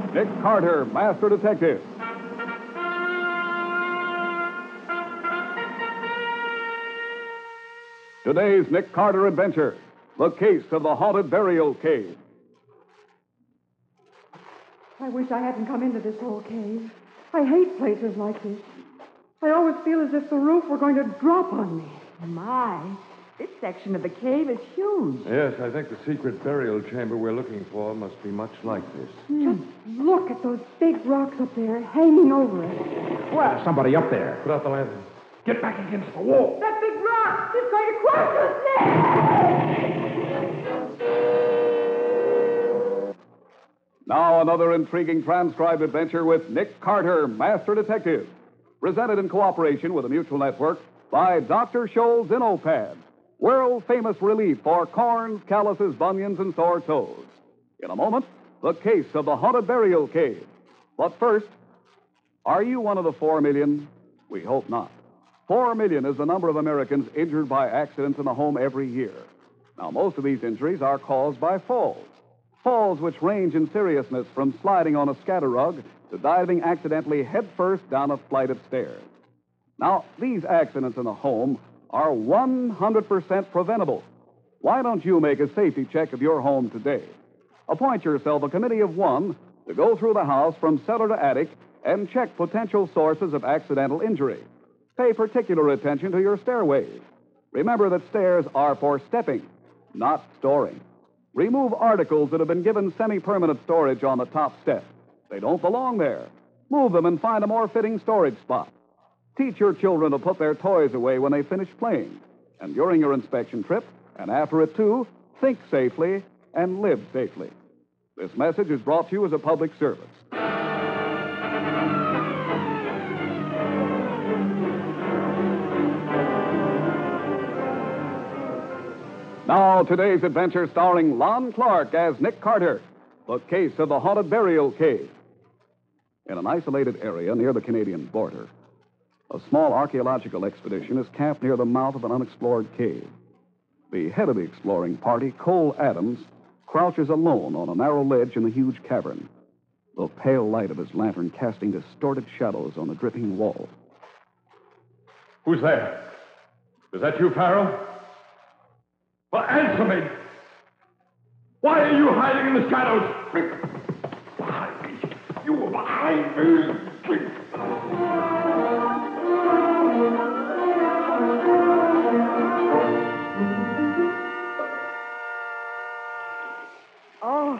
Nick Carter, Master Detective. Today's Nick Carter adventure, the case of the haunted burial cave. I wish I hadn't come into this old cave. I hate places like this. I always feel as if the roof were going to drop on me. My, this section of the cave is huge. Yes, I think the secret burial chamber we're looking for must be much like this. Just look at those big rocks up there hanging over us. Well, somebody up there. Put out the lantern. Get back against the wall. That big rock is going to crush us. Now another intriguing transcribed adventure with Nick Carter, Master Detective. Presented in cooperation with the Mutual Network by Dr. Scholl's InnoPad, world-famous relief for corns, calluses, bunions, and sore toes. In a moment, the case of the haunted burial cave. But first, are you one of the 4 million? We hope not. 4 million is the number of Americans injured by accidents in the home every year. Now, most of these injuries are caused by falls. Falls which range in seriousness from sliding on a scatter rug to diving accidentally headfirst down a flight of stairs. Now, these accidents in the home are 100% preventable. Why don't you make a safety check of your home today? Appoint yourself a committee of one to go through the house from cellar to attic and check potential sources of accidental injury. Pay particular attention to your stairways. Remember that stairs are for stepping, not storing. Remove articles that have been given semi-permanent storage on the top step. They don't belong there. Move them and find a more fitting storage spot. Teach your children to put their toys away when they finish playing. And during your inspection trip, and after it too, think safely and live safely. This message is brought to you as a public service. Now, today's adventure starring Lon Clark as Nick Carter, the case of the haunted burial cave. In an isolated area near the Canadian border, a small archaeological expedition is camped near the mouth of an unexplored cave. The head of the exploring party, Cole Adams, crouches alone on a narrow ledge in the huge cavern, the pale light of his lantern casting distorted shadows on the dripping wall. Who's there? Is that you, Farrell? Well, answer me. Why are you hiding in the shadows? Behind me. You were behind me. Oh,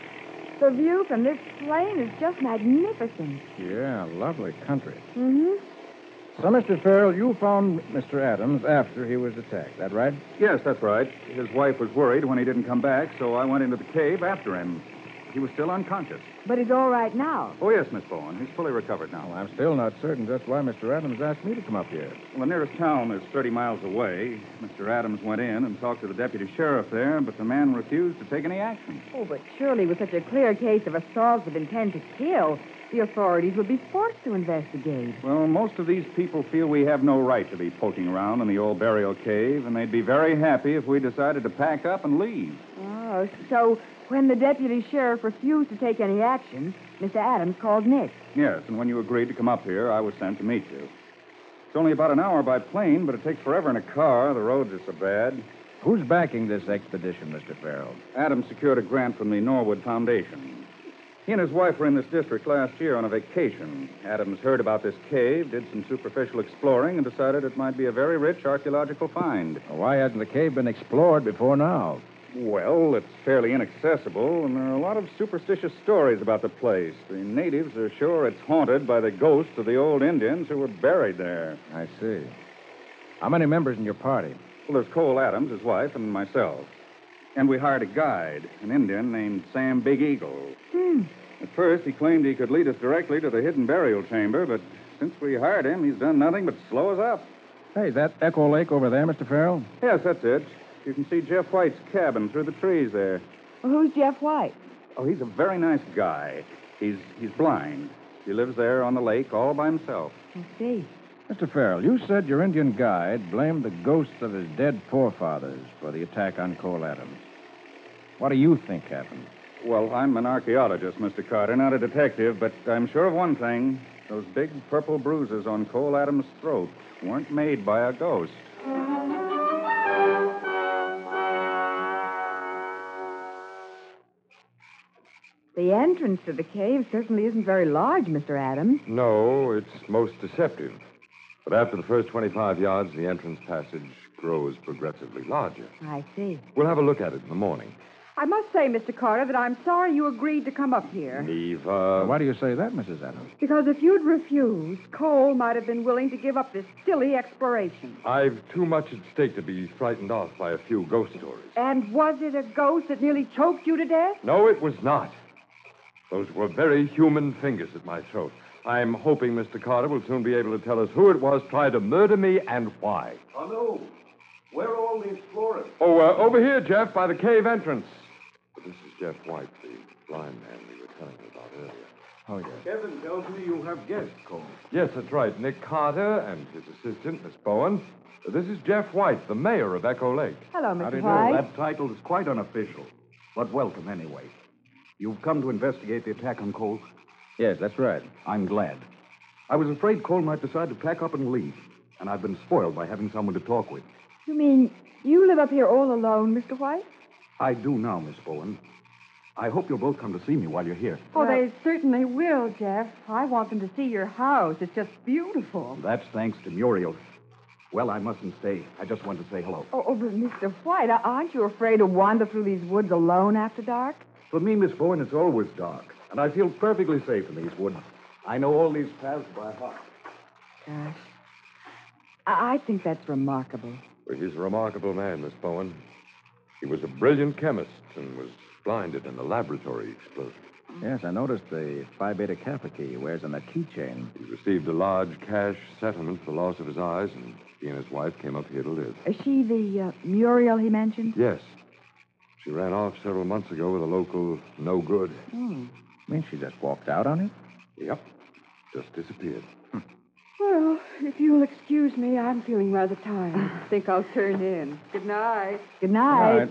the view from this plane is just magnificent. Yeah, lovely country. Mm-hmm. So, Mr. Farrell, you found Mr. Adams after he was attacked, that right? Yes, that's right. His wife was worried when he didn't come back, so I went into the cave after him. He was still unconscious. But he's all right now. Oh, yes, Miss Bowen. He's fully recovered now. Well, I'm still not certain just why Mr. Adams asked me to come up here. Well, the nearest town is 30 miles away. Mr. Adams went in and talked to the deputy sheriff there, but the man refused to take any action. Oh, but surely with such a clear case of assault with intent to kill, the authorities would be forced to investigate. Well, most of these people feel we have no right to be poking around in the old burial cave, and they'd be very happy if we decided to pack up and leave. Oh, so when the deputy sheriff refused to take any action, Mr. Adams called Nick. Yes, and when you agreed to come up here, I was sent to meet you. It's only about an hour by plane, but it takes forever in a car. The roads are so bad. Who's backing this expedition, Mr. Farrell? Adams secured a grant from the Norwood Foundation. He and his wife were in this district last year on a vacation. Adams heard about this cave, did some superficial exploring, and decided it might be a very rich archaeological find. Well, why hasn't the cave been explored before now? Well, it's fairly inaccessible, and there are a lot of superstitious stories about the place. The natives are sure it's haunted by the ghosts of the old Indians who were buried there. I see. How many members in your party? Well, there's Cole Adams, his wife, and myself. And we hired a guide, an Indian named Sam Big Eagle. At first, he claimed he could lead us directly to the hidden burial chamber, but since we hired him, he's done nothing but slow us up. Hey, is that Echo Lake over there, Mr. Farrell? Yes, that's it. You can see Jeff White's cabin through the trees there. Well, who's Jeff White? Oh, he's a very nice guy. He's blind. He lives there on the lake all by himself. I see. Mr. Farrell, you said your Indian guide blamed the ghosts of his dead forefathers for the attack on Cole Adams. What do you think happened? Well, I'm an archaeologist, Mr. Carter, not a detective, but I'm sure of one thing. Those big purple bruises on Cole Adams' throat weren't made by a ghost. The entrance to the cave certainly isn't very large, Mr. Adams. No, it's most deceptive. But after the first 25 yards, the entrance passage grows progressively larger. I see. We'll have a look at it in the morning. I must say, Mr. Carter, that I'm sorry you agreed to come up here. Eva. Why do you say that, Mrs. Adams? Because if you'd refused, Cole might have been willing to give up this silly exploration. I've too much at stake to be frightened off by a few ghost stories. And was it a ghost that nearly choked you to death? No, it was not. Those were very human fingers at my throat. I'm hoping Mr. Carter will soon be able to tell us who it was tried to murder me and why. Oh, no. Where are all the explorers? Oh, over here, Jeff, by the cave entrance. This is Jeff White, the blind man we were telling you about earlier. Oh, yes. Kevin tells me you have guests, Cole. Yes, that's right. Nick Carter and his assistant, Miss Bowen. This is Jeff White, the mayor of Echo Lake. Hello, How do Mr. you do? White. That title is quite unofficial, but welcome anyway. You've come to investigate the attack on Cole? Yes, that's right. I'm glad. I was afraid Cole might decide to pack up and leave, and I've been spoiled by having someone to talk with. You mean you live up here all alone, Mr. White? I do now, Miss Bowen. I hope you'll both come to see me while you're here. Oh, they certainly will, Jeff. I want them to see your house. It's just beautiful. That's thanks to Muriel. Well, I mustn't stay. I just wanted to say hello. Oh, but Mr. White, aren't you afraid to wander through these woods alone after dark? For me, Miss Bowen, it's always dark, and I feel perfectly safe in these woods. I know all these paths by heart. Gosh. I think that's remarkable. Well, he's a remarkable man, Miss Bowen. He was a brilliant chemist and was blinded in a laboratory explosion. Yes, I noticed the Phi Beta Kappa key he wears on that keychain. He received a large cash settlement for the loss of his eyes, and he and his wife came up here to live. Is she the Muriel he mentioned? Yes. She ran off several months ago with a local no good. Oh. I mean, she just walked out on it? Yep. Just disappeared. Well, if you'll excuse me, I'm feeling rather tired. I think I'll turn in. Good night. Good night. Right.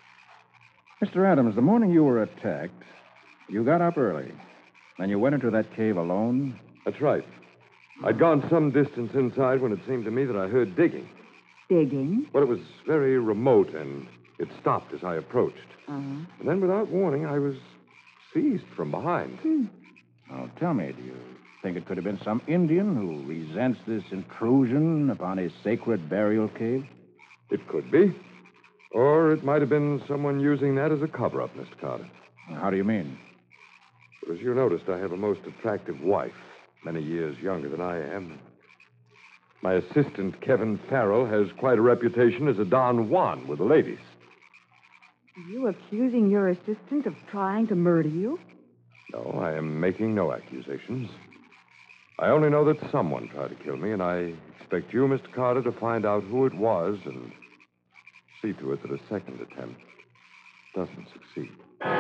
Mr. Adams, the morning you were attacked, you got up early. Then you went into that cave alone? That's right. I'd gone some distance inside when it seemed to me that I heard digging. Digging? Well, it was very remote, and it stopped as I approached. Uh-huh. And then, without warning, I was seized from behind. Now, tell me, do you think it could have been some Indian who resents this intrusion upon his sacred burial cave? It could be. Or it might have been someone using that as a cover-up, Mr. Carter. How do you mean? As you noticed, I have a most attractive wife, many years younger than I am. My assistant, Kevin Farrell, has quite a reputation as a Don Juan with the ladies. Are you accusing your assistant of trying to murder you? No, I am making no accusations. I only know that someone tried to kill me, and I expect you, Mr. Carter, to find out who it was and see to it that a second attempt doesn't succeed.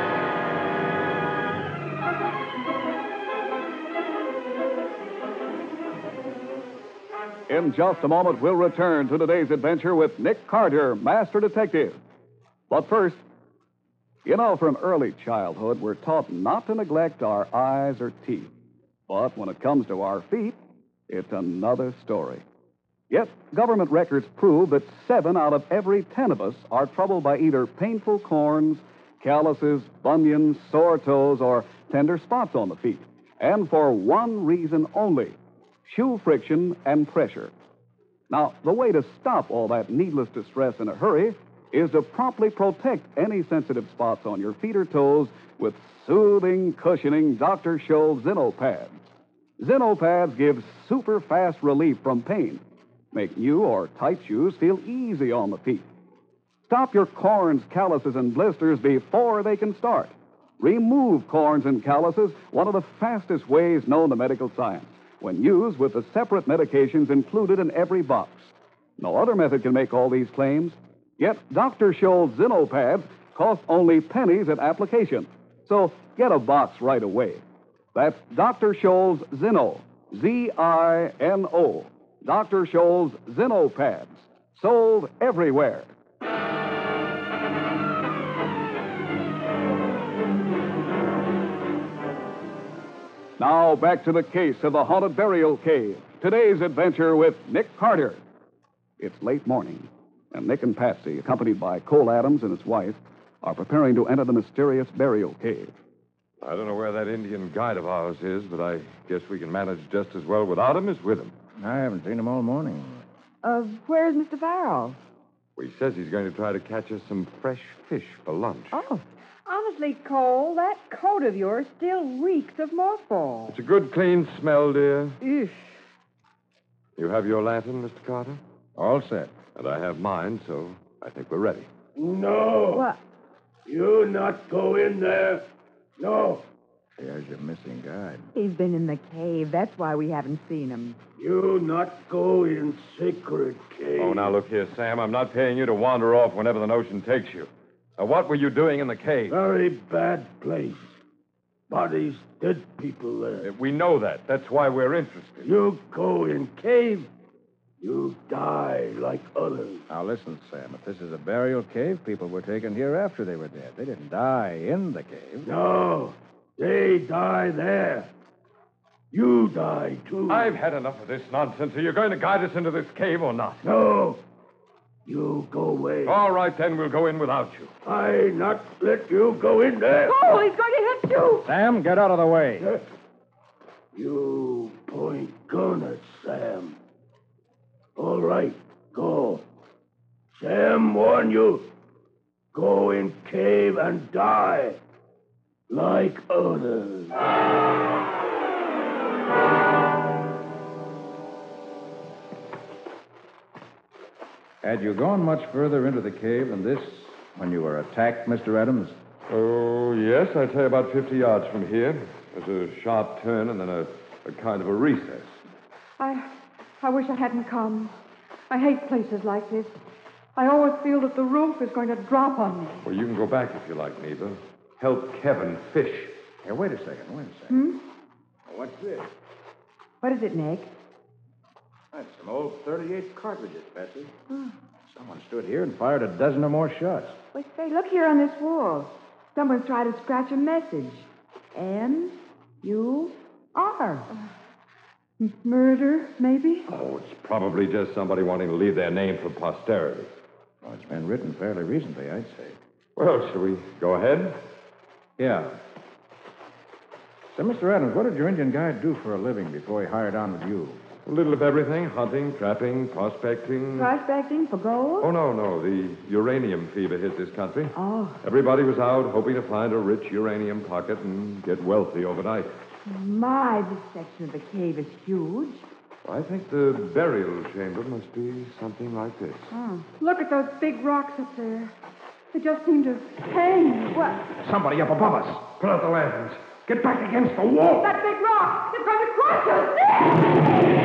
In just a moment, we'll return to today's adventure with Nick Carter, Master Detective. But first, you know, from early childhood, we're taught not to neglect our eyes or teeth. But when it comes to our feet, it's another story. Yet, government records prove that 7 out of every 10 of us are troubled by either painful corns, calluses, bunions, sore toes, or tender spots on the feet. And for one reason only: shoe friction and pressure. Now, the way to stop all that needless distress in a hurry is to promptly protect any sensitive spots on your feet or toes with soothing, cushioning Dr. Scholl's Zeno-Pads. Zeno-Pads give super fast relief from pain, make new or tight shoes feel easy on the feet. Stop your corns, calluses, and blisters before they can start. Remove corns and calluses, one of the fastest ways known to medical science, when used with the separate medications included in every box. No other method can make all these claims. Yet Dr. Scholl's Zeno-Pads cost only pennies at application. So get a box right away. That's Dr. Scholl's Zeno, Z-I-N-O. Dr. Scholl's Zeno-Pads. Sold everywhere. Now back to the case of the haunted burial cave. Today's adventure with Nick Carter. It's late morning, and Nick and Patsy, accompanied by Cole Adams and his wife, are preparing to enter the mysterious burial cave. I don't know where that Indian guide of ours is, but I guess we can manage just as well without him as with him. I haven't seen him all morning. Where's Mr. Farrell? Well, he says he's going to try to catch us some fresh fish for lunch. Oh. Honestly, Cole, that coat of yours still reeks of mothballs. It's a good, clean smell, dear. Eesh. You have your lantern, Mr. Carter? All set. And I have mine, so I think we're ready. No. What? You not go in there. No. There's your missing guide. He's been in the cave. That's why we haven't seen him. You not go in sacred cave. Oh, now look here, Sam. I'm not paying you to wander off whenever the notion takes you. Now, what were you doing in the cave? Very bad place. Bodies, dead people there. We know that. That's why we're interested. You go in cave, you die like others. Now, listen, Sam. If this is a burial cave, people were taken here after they were dead. They didn't die in the cave. No, they die there. You die, too. I've had enough of this nonsense. Are you going to guide us into this cave or not? No. You go away. All right, then. We'll go in without you. I not let you go in there. Oh, he's going to hit you! Sam, get out of the way. You point gun at Sam. All right, go. Sam warn you. Go in cave and die like others. Had you gone much further into the cave than this when you were attacked, Mr. Adams? Oh, yes. I'd say about 50 yards from here. There's a sharp turn and then a kind of a recess. I wish I hadn't come. I hate places like this. I always feel that the roof is going to drop on me. Well, you can go back if you like, Neva. Help Kevin fish. Here, wait a second. What's this? What is it, Nick? That's some old 38 cartridges, Patsy. Someone stood here and fired a dozen or more shots. Well, say, look here on this wall. Someone's tried to scratch a message. M-U-R. Murder, maybe? Oh, it's probably just somebody wanting to leave their name for posterity. Well, it's been written fairly recently, I'd say. Well, shall we go ahead? Yeah. So, Mr. Adams, what did your Indian guide do for a living before he hired on with you? A little of everything. Hunting, trapping, prospecting. Prospecting for gold? Oh, no. The uranium fever hit this country. Oh. Everybody was out hoping to find a rich uranium pocket and get wealthy overnight. My, this section of the cave is huge. I think the burial chamber must be something like this. Oh. Look at those big rocks up there. They just seem to hang. What? Somebody up above us. Put out the lanterns. Get back against the wall. That big rock! It's going to crush us!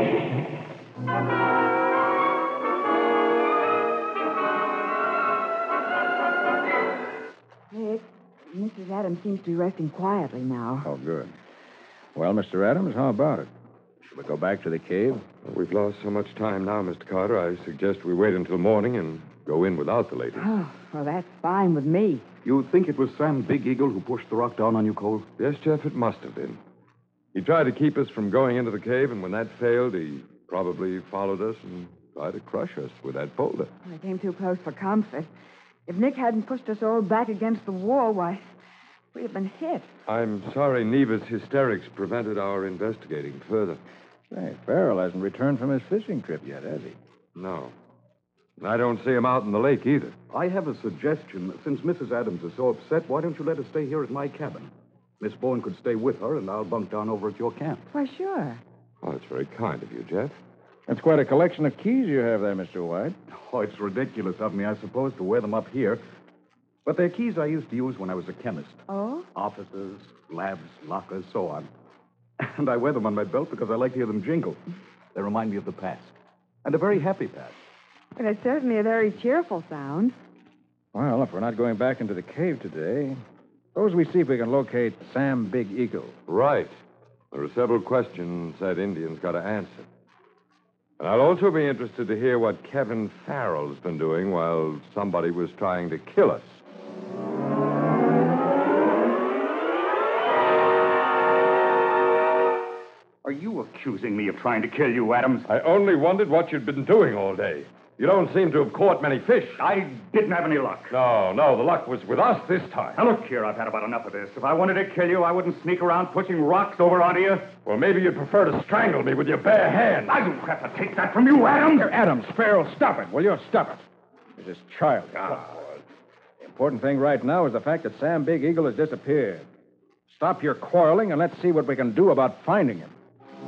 Nick, Mrs. Adams seems to be resting quietly now. Oh, good. Well, Mr. Adams, how about it? Should we go back to the cave? We've lost so much time now, Mr. Carter. I suggest we wait until morning and go in without the lady. Oh, well, that's fine with me. You think it was Sam Big Eagle who pushed the rock down on you, Cole? Yes, Jeff, it must have been. He tried to keep us from going into the cave, and when that failed, he probably followed us and tried to crush us with that boulder. I came too close for comfort. If Nick hadn't pushed us all back against the wall, why, we'd have been hit. I'm sorry Neva's hysterics prevented our investigating further. Say, Farrell hasn't returned from his fishing trip yet, has he? No. And I don't see him out in the lake either. I have a suggestion. Since Mrs. Adams is so upset, why don't you let her stay here at my cabin? Miss Bowen could stay with her, and I'll bunk down over at your camp. Why, sure. Oh, that's very kind of you, Jeff. That's quite a collection of keys you have there, Mr. White. Oh, it's ridiculous of me, I suppose, to wear them up here. But they're keys I used to use when I was a chemist. Oh? Offices, labs, lockers, so on. And I wear them on my belt because I like to hear them jingle. They remind me of the past. And a very happy past. Well, it's certainly a very cheerful sound. Well, if we're not going back into the cave today, suppose we see if we can locate Sam Big Eagle. Right. There are several questions that Indian's got to answer. And I'll also be interested to hear what Kevin Farrell's been doing while somebody was trying to kill us. accusing me of trying to kill you, Adams? I only wondered what you'd been doing all day. You don't seem to have caught many fish. I didn't have any luck. No, the luck was with us this time. Now, look here, I've had about enough of this. If I wanted to kill you, I wouldn't sneak around pushing rocks over onto you. Well, maybe you'd prefer to strangle me with your bare hands. I don't have to take that from you, Adams. Here, Adams, Farrell, stop it. Will you stop it? This is childish. The important thing right now is the fact that Sam Big Eagle has disappeared. Stop your quarreling and let's see what we can do about finding him.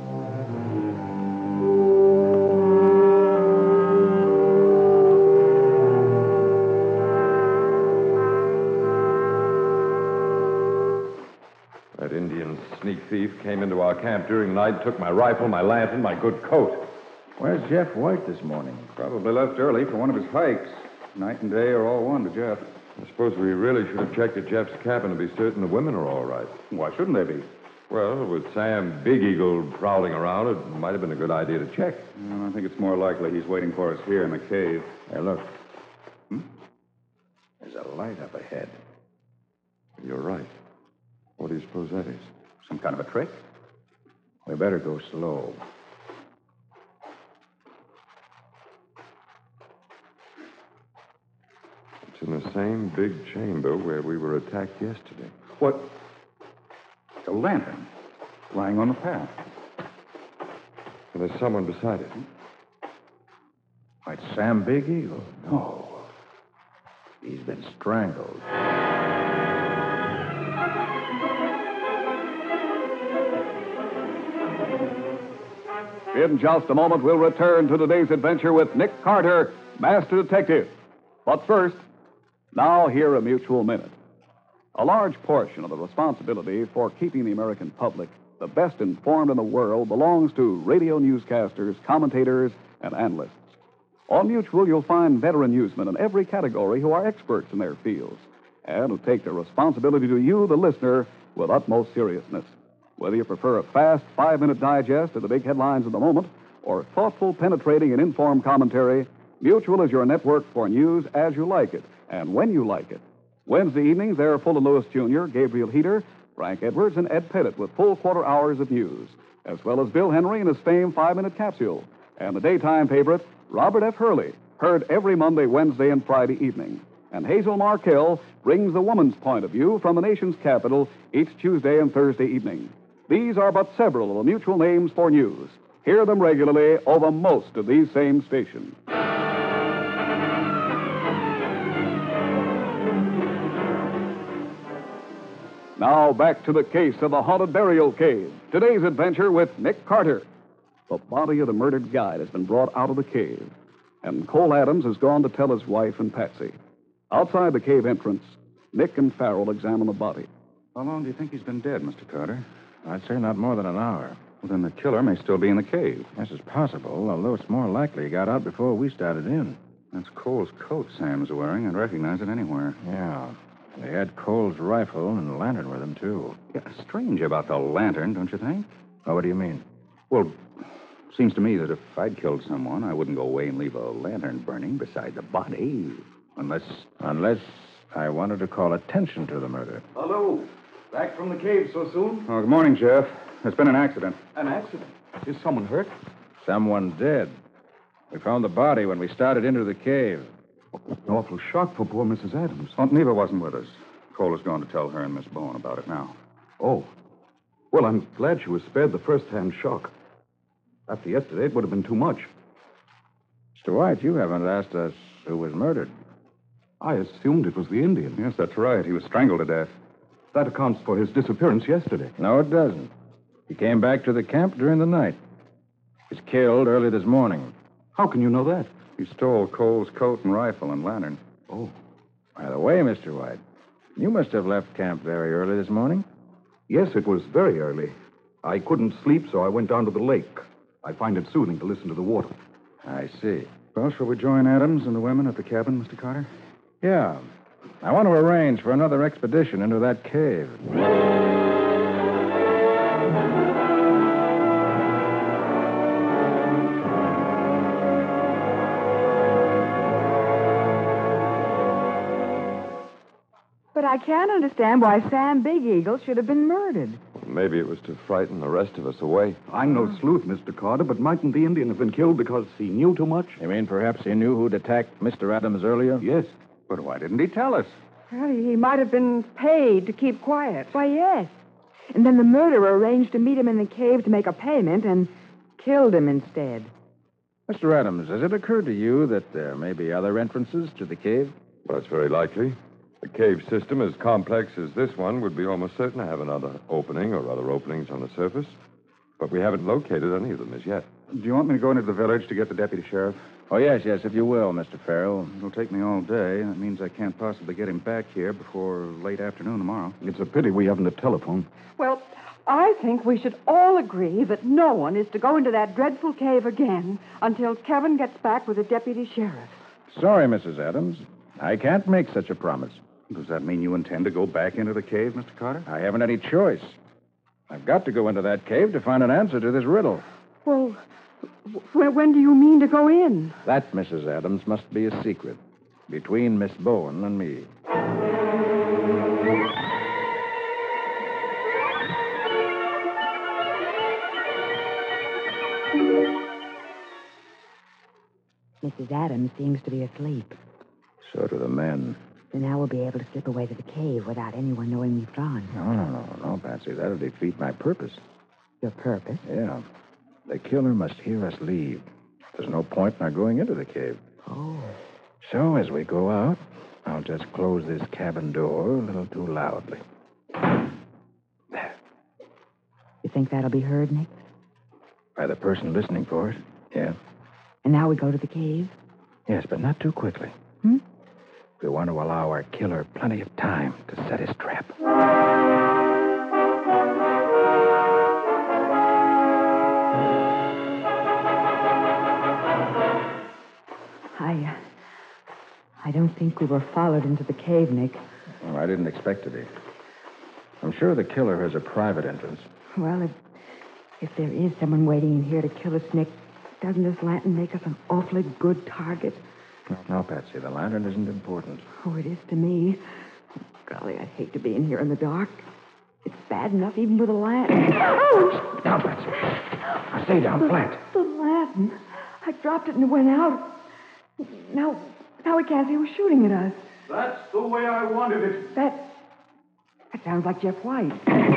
That Indian sneak thief came into our camp during the night, took my rifle, my lantern, my good coat. Where's Jeff White this morning? Probably left early for one of his hikes. Night and day are all one to Jeff. I suppose we really should have checked at Jeff's cabin to be certain the women are all right. Why shouldn't they be? Well, with Sam Big Eagle prowling around, it might have been a good idea to check. Well, I think it's more likely he's waiting for us here in the cave. Hey, look. There's a light up ahead. You're right. What do you suppose that is? Some kind of a trick? We better go slow. It's in the same big chamber where we were attacked yesterday. What? A lantern lying on the path. And there's someone beside it. Why, it's Sam Big Eagle. No. He's been strangled. In just a moment, we'll return to today's adventure with Nick Carter, Master Detective. But first, now hear a mutual minute. A large portion of the responsibility for keeping the American public the best informed in the world belongs to radio newscasters, commentators, and analysts. On Mutual, you'll find veteran newsmen in every category who are experts in their fields and who take their responsibility to you, the listener, with utmost seriousness. Whether you prefer a fast 5-minute digest of the big headlines of the moment or thoughtful, penetrating, and informed commentary, Mutual is your network for news as you like it and when you like it. Wednesday evenings, they're full of Lewis Jr., Gabriel Heater, Frank Edwards, and Ed Pettit with full quarter hours of news, as well as Bill Henry and his famed 5-minute capsule, and the daytime favorite, Robert F. Hurley, heard every Monday, Wednesday, and Friday evening. And Hazel Markell brings the woman's point of view from the nation's capital each Tuesday and Thursday evening. These are but several of the Mutual names for news. Hear them regularly over most of these same stations. Now back to the case of the haunted burial cave. Today's adventure with Nick Carter. The body of the murdered guide has been brought out of the cave, and Cole Adams has gone to tell his wife and Patsy. Outside the cave entrance, Nick and Farrell examine the body. How long do you think he's been dead, Mr. Carter? I'd say not more than an hour. Well, then the killer may still be in the cave. This is possible, although it's more likely he got out before we started in. That's Cole's coat Sam's wearing. I'd recognize it anywhere. Yeah. They had Cole's rifle and lantern with him, too. Yeah, strange about the lantern, don't you think? Oh, what do you mean? Well, seems to me that if I'd killed someone, I wouldn't go away and leave a lantern burning beside the body. Unless I wanted to call attention to the murder. Hello. Back from the cave so soon? Oh, good morning, Jeff. There's been an accident. An accident? Is someone hurt? Someone dead. We found the body when we started into the cave. An awful shock for poor Mrs. Adams. Aunt Neva wasn't with us. Cole has gone to tell her and Miss Bowen about it now. Oh. Well, I'm glad she was spared the first-hand shock. After yesterday, it would have been too much. Mr. White, you haven't asked us who was murdered. I assumed it was the Indian. Yes, that's right. He was strangled to death. That accounts for his disappearance yesterday. No, it doesn't. He came back to the camp during the night. He was killed early this morning. How can you know that? He stole Cole's coat and rifle and lantern. Oh. By the way, Mr. White, you must have left camp very early this morning. Yes, it was very early. I couldn't sleep, so I went down to the lake. I find it soothing to listen to the water. I see. Well, shall we join Adams and the women at the cabin, Mr. Carter? Yeah. I want to arrange for another expedition into that cave. But I can't understand why Sam Big Eagle should have been murdered. Maybe it was to frighten the rest of us away. I'm no sleuth, Mr. Carter, but mightn't the Indian have been killed because he knew too much? You mean perhaps he knew who'd attacked Mr. Adams earlier? Yes. But why didn't he tell us? Well, he might have been paid to keep quiet. Why, yes. And then the murderer arranged to meet him in the cave to make a payment and killed him instead. Mr. Adams, has it occurred to you that there may be other entrances to the cave? Well, that's very likely. A cave system as complex as this one would be almost certain to have another opening or other openings on the surface. But we haven't located any of them as yet. Do you want me to go into the village to get the deputy sheriff? Oh, yes, if you will, Mr. Farrell. It'll take me all day. That means I can't possibly get him back here before late afternoon tomorrow. It's a pity we haven't a telephone. Well, I think we should all agree that no one is to go into that dreadful cave again until Kevin gets back with the deputy sheriff. Sorry, Mrs. Adams. I can't make such a promise. Does that mean you intend to go back into the cave, Mr. Carter? I haven't any choice. I've got to go into that cave to find an answer to this riddle. Well, when do you mean to go in? That, Mrs. Adams, must be a secret between Miss Bowen and me. Mrs. Adams seems to be asleep. So do the men. So now we'll be able to slip away to the cave without anyone knowing we've gone. No, Patsy. That'll defeat my purpose. Your purpose? Yeah. The killer must hear us leave. There's no point in our going into the cave. Oh. So as we go out, I'll just close this cabin door a little too loudly. There. You think that'll be heard, Nick? By the person listening for it? Yeah. And now we go to the cave? Yes, but not too quickly. We want to allow our killer plenty of time to set his trap. I don't think we were followed into the cave, Nick. Oh, I didn't expect to be. I'm sure the killer has a private entrance. Well, if there is someone waiting in here to kill us, Nick, doesn't this lantern make us an awfully good target? No, Patsy, the lantern isn't important. Oh, it is to me. Oh, golly, I'd hate to be in here in the dark. It's bad enough even with a lantern. Oh! Down, Patsy. Now, stay down flat. The lantern. I dropped it and it went out. Now we can't see who's shooting at us. That's the way I wanted it. That sounds like Jeff White.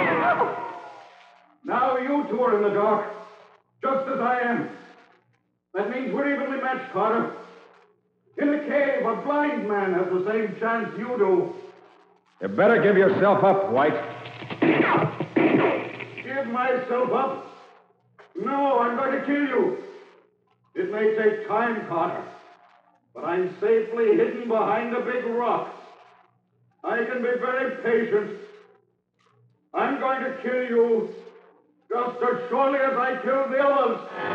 Now you two are in the dark, just as I am. That means we're evenly matched, Carter. In a cave, a blind man has the same chance you do. You better give yourself up, White. Give myself up? No, I'm going to kill you. It may take time, Carter, but I'm safely hidden behind a big rock. I can be very patient. I'm going to kill you just as surely as I killed the others.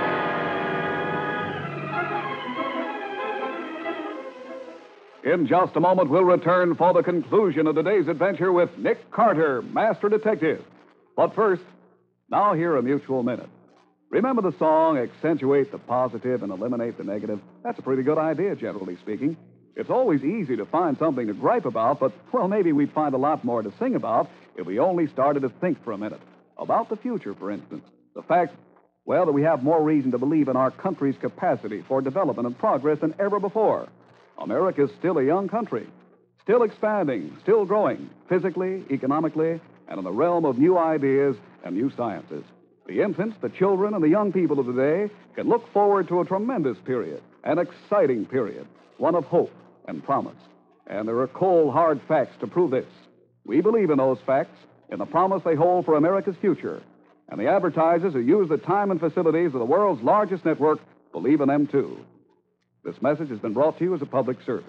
In just a moment, we'll return for the conclusion of today's adventure with Nick Carter, Master Detective. But first, now hear a mutual minute. Remember the song, Accentuate the Positive and Eliminate the Negative? That's a pretty good idea, generally speaking. It's always easy to find something to gripe about, but, well, maybe we'd find a lot more to sing about if we only started to think for a minute. About the future, for instance. The fact, well, that we have more reason to believe in our country's capacity for development and progress than ever before. America's still a young country, still expanding, still growing, physically, economically, and in the realm of new ideas and new sciences. The infants, the children, and the young people of today can look forward to a tremendous period, an exciting period, one of hope and promise. And there are cold, hard facts to prove this. We believe in those facts, in the promise they hold for America's future. And the advertisers who use the time and facilities of the world's largest network believe in them, too. This message has been brought to you as a public service.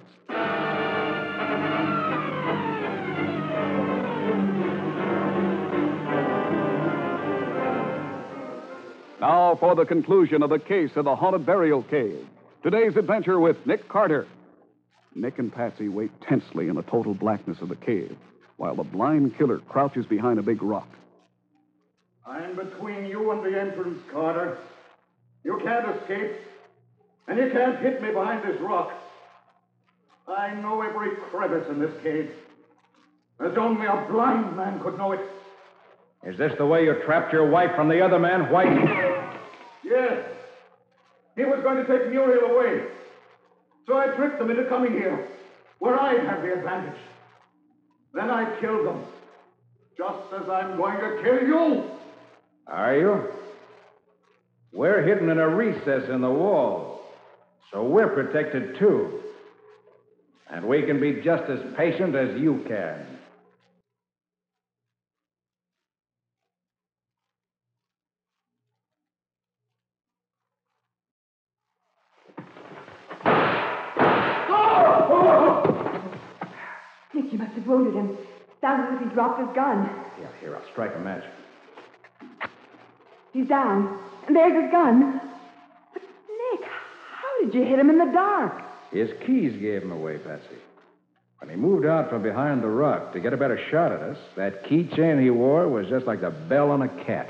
Now for the conclusion of the case of the haunted burial cave. Today's adventure with Nick Carter. Nick and Patsy wait tensely in the total blackness of the cave, while the blind killer crouches behind a big rock. I'm between you and the entrance, Carter. You can't escape, and you can't hit me behind this rock. I know every crevice in this cave, as only a blind man could know it. Is this the way you trapped your wife from the other man, White? Yes. He was going to take Muriel away. So I tricked them into coming here, where I'd have the advantage. Then I killed them, just as I'm going to kill you. Are you? We're hidden in a recess in the wall, so we're protected too. And we can be just as patient as you can. Nick, you must have wounded him. Sounds as if he dropped his gun. Here, I'll strike a match. He's down. And there's his gun. But, Nick, how did you hit him in the dark? His keys gave him away, Patsy. When he moved out from behind the rock to get a better shot at us, that keychain he wore was just like the bell on a cat.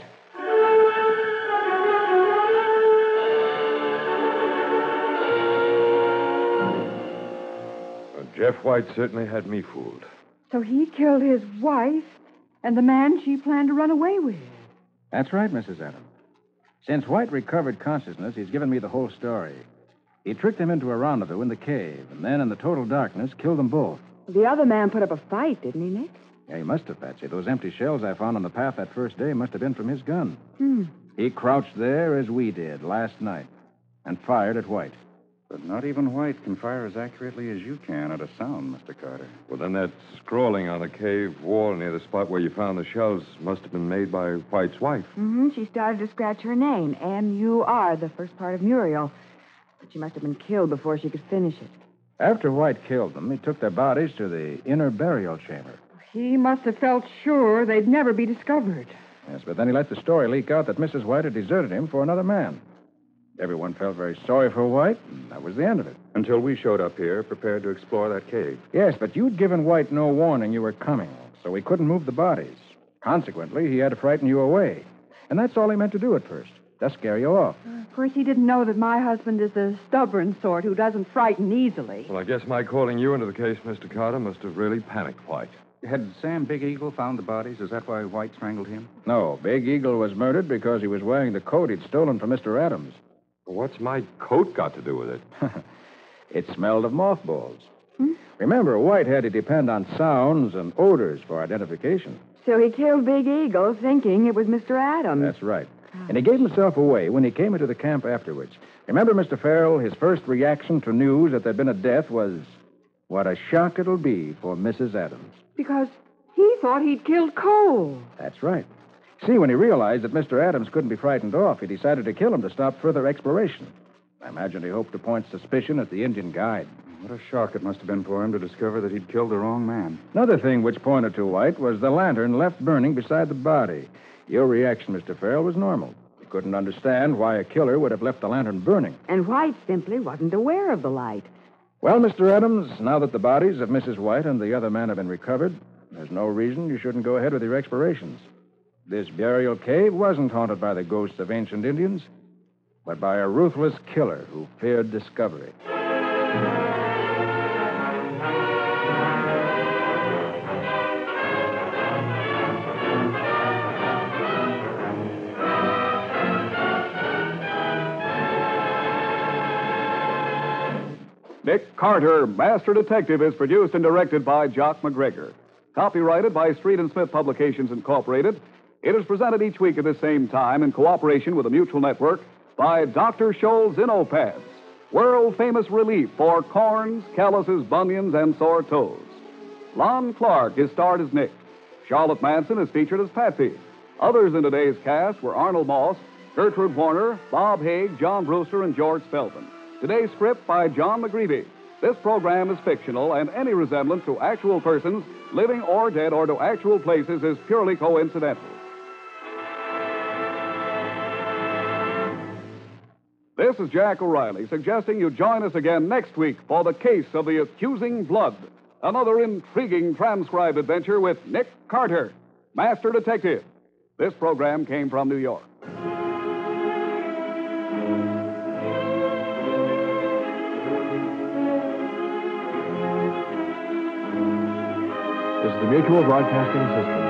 Well, Jeff White certainly had me fooled. So he killed his wife and the man she planned to run away with. That's right, Mrs. Adams. Since White recovered consciousness, he's given me the whole story. He tricked them into a rendezvous in the cave, and then in the total darkness, killed them both. The other man put up a fight, didn't he, Nick? Yeah, he must have, Patsy. Those empty shells I found on the path that first day must have been from his gun. Hmm. He crouched there as we did last night and fired at White. But not even White can fire as accurately as you can at a sound, Mr. Carter. Well, then that scrawling on the cave wall near the spot where you found the shells must have been made by White's wife. Mm-hmm. She started to scratch her name, M-U-R, the first part of Muriel. But she must have been killed before she could finish it. After White killed them, he took their bodies to the inner burial chamber. He must have felt sure they'd never be discovered. Yes, but then he let the story leak out that Mrs. White had deserted him for another man. Everyone felt very sorry for White, and that was the end of it. Until we showed up here, prepared to explore that cave. Yes, but you'd given White no warning you were coming, so he couldn't move the bodies. Consequently, he had to frighten you away. And that's all he meant to do at first, just scare you off. Of course, he didn't know that my husband is the stubborn sort who doesn't frighten easily. Well, I guess my calling you into the case, Mr. Carter, must have really panicked White. Had Sam Big Eagle found the bodies? Is that why White strangled him? No, Big Eagle was murdered because he was wearing the coat he'd stolen from Mr. Adams. What's my coat got to do with it? It smelled of mothballs. Remember, White had to depend on sounds and odors for identification. So he killed Big Eagle thinking it was Mr. Adams. That's right. And he gave himself away when he came into the camp afterwards. Remember, Mr. Farrell, his first reaction to news that there'd been a death was, what a shock it'll be for Mrs. Adams. Because he thought he'd killed Cole. That's right. See, when he realized that Mr. Adams couldn't be frightened off, he decided to kill him to stop further exploration. I imagine he hoped to point suspicion at the Indian guide. What a shock it must have been for him to discover that he'd killed the wrong man. Another thing which pointed to White was the lantern left burning beside the body. Your reaction, Mr. Farrell, was normal. You couldn't understand why a killer would have left the lantern burning. And White simply wasn't aware of the light. Well, Mr. Adams, now that the bodies of Mrs. White and the other man have been recovered, there's no reason you shouldn't go ahead with your explorations. This burial cave wasn't haunted by the ghosts of ancient Indians, but by a ruthless killer who feared discovery. Nick Carter, Master Detective, is produced and directed by Jock McGregor. Copyrighted by Street and Smith Publications, Incorporated. It is presented each week at the same time in cooperation with the Mutual Network by Dr. Scholl's InnoPads, world-famous relief for corns, calluses, bunions, and sore toes. Lon Clark is starred as Nick. Charlotte Manson is featured as Patsy. Others in today's cast were Arnold Moss, Gertrude Warner, Bob Haig, John Brewster, and George Spelman. Today's script by John McGreevy. This program is fictional, and any resemblance to actual persons, living or dead, or to actual places is purely coincidental. This is Jack O'Reilly suggesting you join us again next week for the case of the accusing blood. Another intriguing transcribed adventure with Nick Carter, Master Detective. This program came from New York. This is the Mutual Broadcasting System.